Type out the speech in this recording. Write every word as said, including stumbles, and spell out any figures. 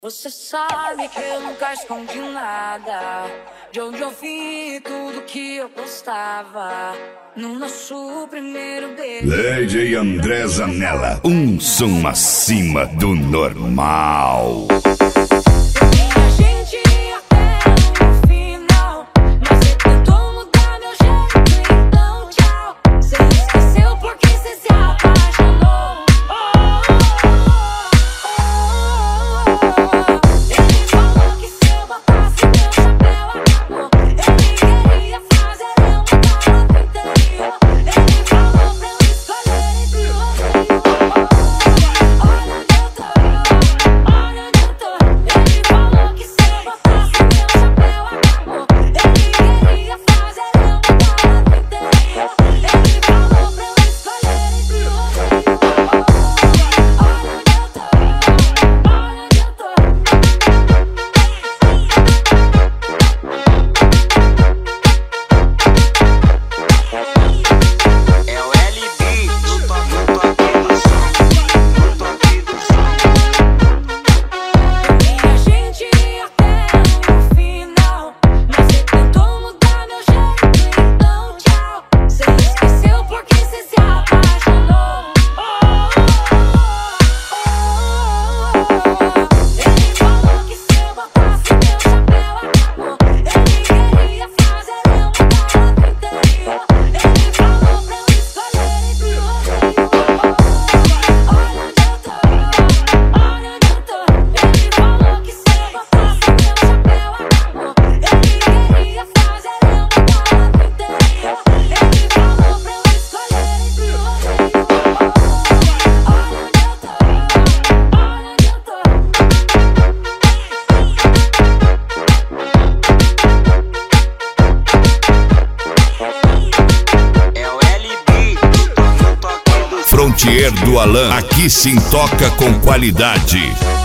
Você sabe que eu nunca escondi nada, de onde eu vim e tudo que eu postava. No nosso primeiro beijo, D J André Zanella, um som acima do normal. Frontier do Alan, aqui se toca com qualidade.